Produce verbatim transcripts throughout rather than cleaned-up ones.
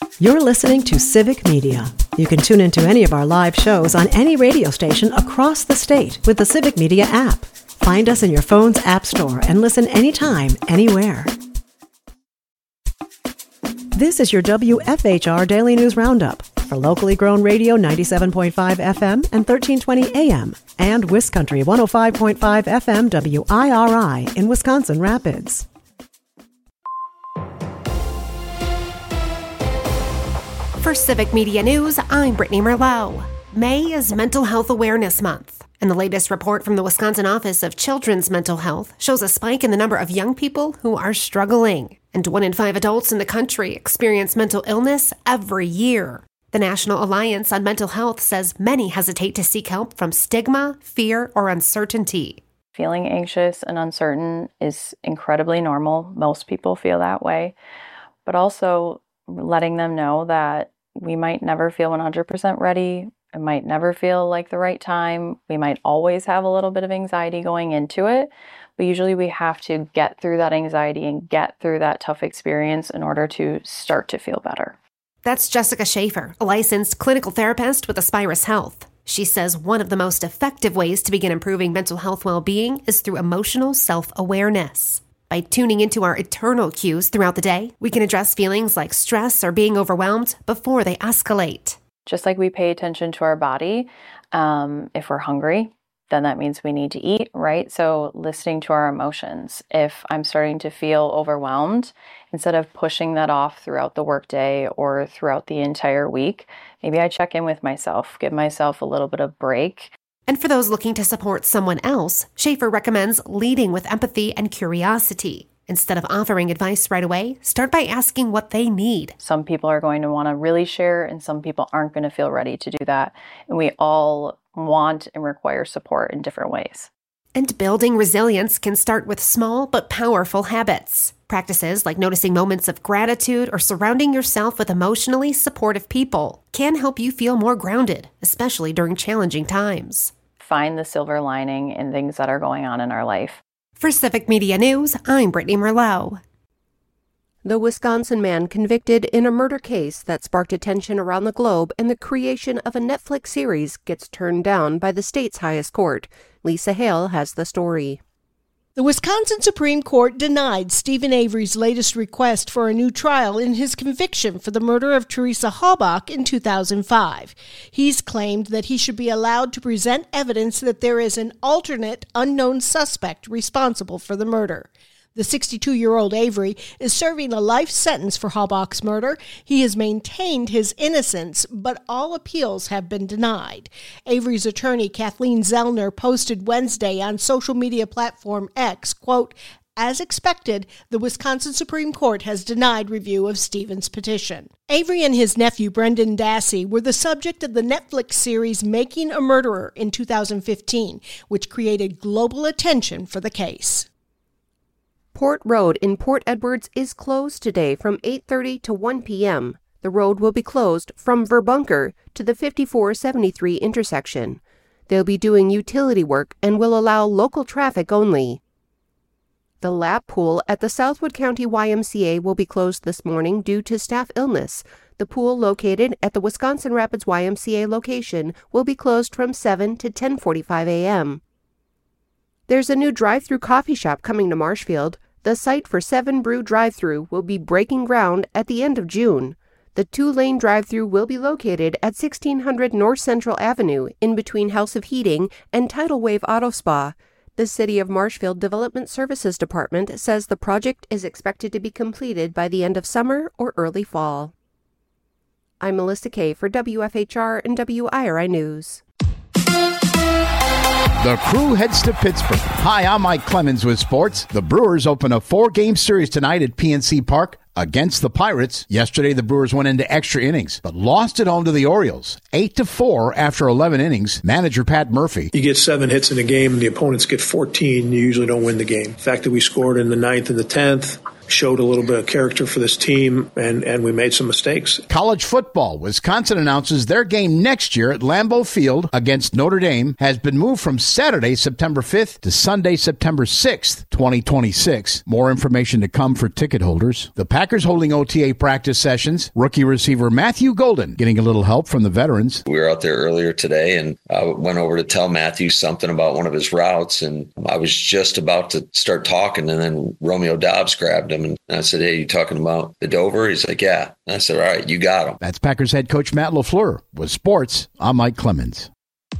You're listening to Civic Media. You can tune into any of our live shows on any radio station across the state with the Civic Media app. Find us in your phone's app store and listen anytime, anywhere. This is your W F H R Daily News Roundup for locally grown radio ninety-seven point five F M and thirteen twenty A M and WisCountry one oh five point five F M W I R I in Wisconsin Rapids. For Civic Media News, I'm Brittany Merlot. May is Mental Health Awareness Month, and the latest report from the Wisconsin Office of Children's Mental Health shows a spike in the number of young people who are struggling, and one in five adults in the country experience mental illness every year. The National Alliance on Mental Health says many hesitate to seek help from stigma, fear, or uncertainty. Feeling anxious and uncertain is incredibly normal. Most people feel that way, but also letting them know that we might never feel one hundred percent ready. It might never feel like the right time. We might always have a little bit of anxiety going into it, but usually we have to get through that anxiety and get through that tough experience in order to start to feel better. That's Jessica Schaefer, a licensed clinical therapist with Aspirus Health. She says one of the most effective ways to begin improving mental health well-being is through emotional self-awareness. By tuning into our internal cues throughout the day, we can address feelings like stress or being overwhelmed before they escalate. Just like we pay attention to our body, um, if we're hungry, then that means we need to eat, right? So listening to our emotions. If I'm starting to feel overwhelmed, instead of pushing that off throughout the workday or throughout the entire week, maybe I check in with myself, give myself a little bit of break. And for those looking to support someone else, Schaefer recommends leading with empathy and curiosity. Instead of offering advice right away, start by asking what they need. Some people are going to want to really share, and some people aren't going to feel ready to do that. And we all want and require support in different ways. And building resilience can start with small but powerful habits. Practices like noticing moments of gratitude or surrounding yourself with emotionally supportive people can help you feel more grounded, especially during challenging times. Find the silver lining in things that are going on in our life. For Civic Media News, I'm Brittany Merlot. The Wisconsin man convicted in a murder case that sparked attention around the globe and the creation of a Netflix series gets turned down by the state's highest court. Lisa Hale has the story. The Wisconsin Supreme Court denied Stephen Avery's latest request for a new trial in his conviction for the murder of Teresa Halbach in two thousand five. He's claimed that he should be allowed to present evidence that there is an alternate unknown suspect responsible for the murder. The sixty-two-year-old Avery is serving a life sentence for Halbach's murder. He has maintained his innocence, but all appeals have been denied. Avery's attorney, Kathleen Zellner, posted Wednesday on social media platform X, quote, "As expected, the Wisconsin Supreme Court has denied review of Stephen's petition." Avery and his nephew, Brendan Dassey, were the subject of the Netflix series Making a Murderer in two thousand fifteen, which created global attention for the case. Port Road in Port Edwards is closed today from eight thirty to one p.m. The road will be closed from Verbunker to the fifty-four seventy-three intersection. They'll be doing utility work and will allow local traffic only. The lap pool at the Southwood County Y M C A will be closed this morning due to staff illness. The pool located at the Wisconsin Rapids Y M C A location will be closed from seven to ten forty-five a.m. There's a new drive-through coffee shop coming to Marshfield. The site for Seven Brew Drive-Thru will be breaking ground at the end of June. The two-lane drive-thru will be located at sixteen hundred North Central Avenue in between House of Heating and Tidal Wave Auto Spa. The City of Marshfield Development Services Department says the project is expected to be completed by the end of summer or early fall. I'm Melissa Kay for W F H R and W I R I News. The Crew heads to Pittsburgh. Hi, I'm Mike Clemens with sports. The Brewers open a four-game series tonight at P N C Park against the Pirates. Yesterday, the Brewers went into extra innings, but lost at home to the Orioles, eight to four after eleven innings. Manager Pat Murphy. You get seven hits in a game, and the opponents get fourteen. You usually don't win the game. The fact that we scored in the ninth and the tenth, showed a little bit of character for this team, and, and we made some mistakes. College football. Wisconsin announces their game next year at Lambeau Field against Notre Dame has been moved from Saturday, September fifth to Sunday, September sixth, twenty twenty-six. More information to come for ticket holders. The Packers holding O T A practice sessions. Rookie receiver Matthew Golden getting a little help from the veterans. We were out there earlier today, and I went over to tell Matthew something about one of his routes, and I was just about to start talking, and then Romeo Dobbs grabbed him, and I said, "Hey, you talking about the Dover?" He's like, "Yeah." And I said, "All right, you got him." That's Packers head coach Matt LaFleur. With sports, I'm Mike Clemens.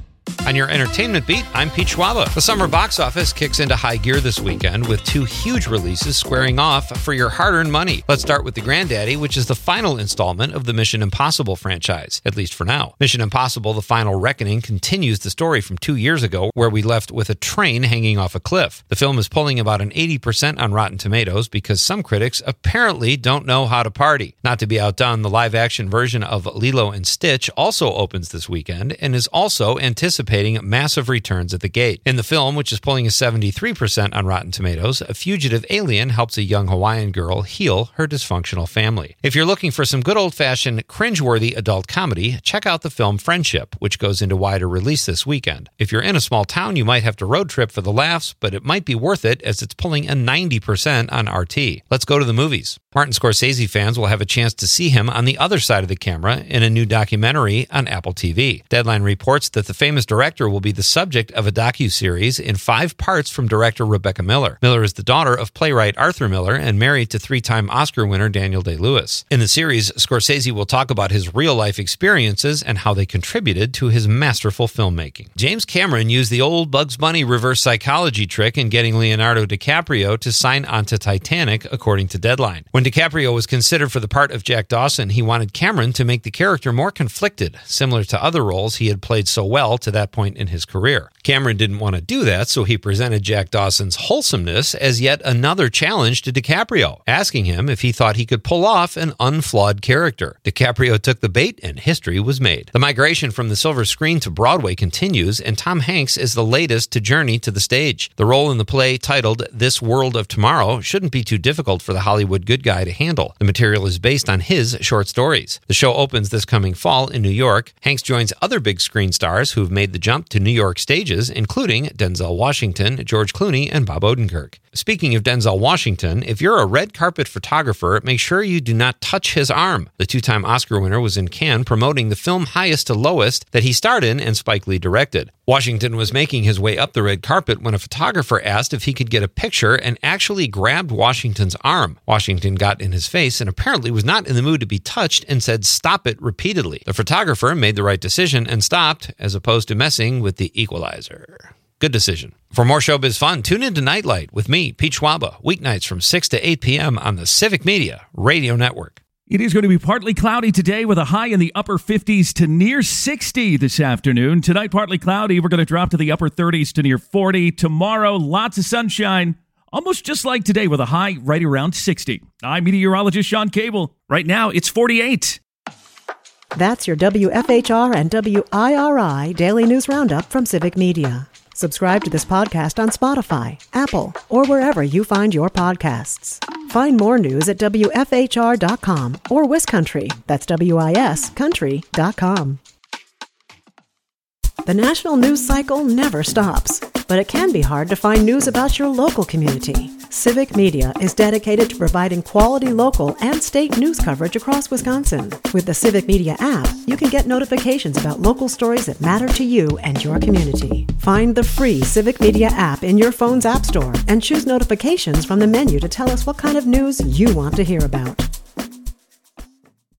On your entertainment beat, I'm Pete Schwaba. The summer box office kicks into high gear this weekend with two huge releases squaring off for your hard-earned money. Let's start with The Granddaddy, which is the final installment of the Mission Impossible franchise, at least for now. Mission Impossible: The Final Reckoning continues the story from two years ago, where we left with a train hanging off a cliff. The film is pulling about an eighty percent on Rotten Tomatoes because some critics apparently don't know how to party. Not to be outdone, the live-action version of Lilo and Stitch also opens this weekend and is also anticipating massive returns at the gate. In the film, which is pulling a seventy-three percent on Rotten Tomatoes, a fugitive alien helps a young Hawaiian girl heal her dysfunctional family. If you're looking for some good old-fashioned cringeworthy adult comedy, check out the film Friendship, which goes into wider release this weekend. If you're in a small town, you might have to road trip for the laughs, but it might be worth it as it's pulling a ninety percent on R T. Let's go to the movies. Martin Scorsese fans will have a chance to see him on the other side of the camera in a new documentary on Apple T V. Deadline reports that the famous director will be the subject of a docuseries in five parts from director Rebecca Miller. Miller is the daughter of playwright Arthur Miller and married to three-time Oscar winner Daniel Day-Lewis. In the series, Scorsese will talk about his real-life experiences and how they contributed to his masterful filmmaking. James Cameron used the old Bugs Bunny reverse psychology trick in getting Leonardo DiCaprio to sign on to Titanic, according to Deadline. When DiCaprio was considered for the part of Jack Dawson, he wanted Cameron to make the character more conflicted, similar to other roles he had played so well to that point in his career. Cameron didn't want to do that, so he presented Jack Dawson's wholesomeness as yet another challenge to DiCaprio, asking him if he thought he could pull off an unflawed character. DiCaprio took the bait, and history was made. The migration from the silver screen to Broadway continues, and Tom Hanks is the latest to journey to the stage. The role in the play, titled This World of Tomorrow, shouldn't be too difficult for the Hollywood good guy to handle. The material is based on his short stories. The show opens this coming fall in New York. Hanks joins other big screen stars who've made the jump to New York stages, including Denzel Washington, George Clooney, and Bob Odenkirk. Speaking of Denzel Washington, if you're a red carpet photographer, make sure you do not touch his arm. The two-time Oscar winner was in Cannes promoting the film Highest to Lowest that he starred in and Spike Lee directed. Washington was making his way up the red carpet when a photographer asked if he could get a picture and actually grabbed Washington's arm. Washington got in his face and apparently was not in the mood to be touched and said, "Stop it," repeatedly. The photographer made the right decision and stopped, as opposed to messing with the equalizer. Good decision. For more showbiz fun, tune in to Nightlight with me, Pete Schwaba, weeknights from six to eight p.m. on the Civic Media Radio Network. It is going to be partly cloudy today with a high in the upper fifties to near sixty this afternoon. Tonight, partly cloudy. We're going to drop to the upper thirties to near forty. Tomorrow, lots of sunshine, almost just like today with a high right around sixty. I'm meteorologist Sean Cable. Right now, it's forty-eight. That's your W F H R and W I R I Daily News Roundup from Civic Media. Subscribe to this podcast on Spotify, Apple, or wherever you find your podcasts. Find more news at W F H R dot com or WisCountry, that's W I S country dot com. The national news cycle never stops, but it can be hard to find news about your local community. Civic Media is dedicated to providing quality local and state news coverage across Wisconsin. With the Civic Media app, you can get notifications about local stories that matter to you and your community. Find the free Civic Media app in your phone's app store and choose notifications from the menu to tell us what kind of news you want to hear about.